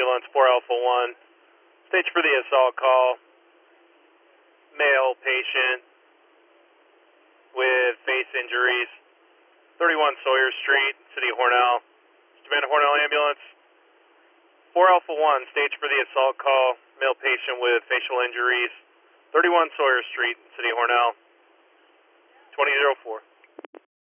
Ambulance 4 Alpha 1. Stage for the assault call. Male patient with face injuries. 31 Sawyer Street, City of Hornell. Savannah Hornell Ambulance 4 Alpha 1. Stage for the assault call. Male patient with facial injuries. 31 Sawyer Street, City of Hornell. 2004.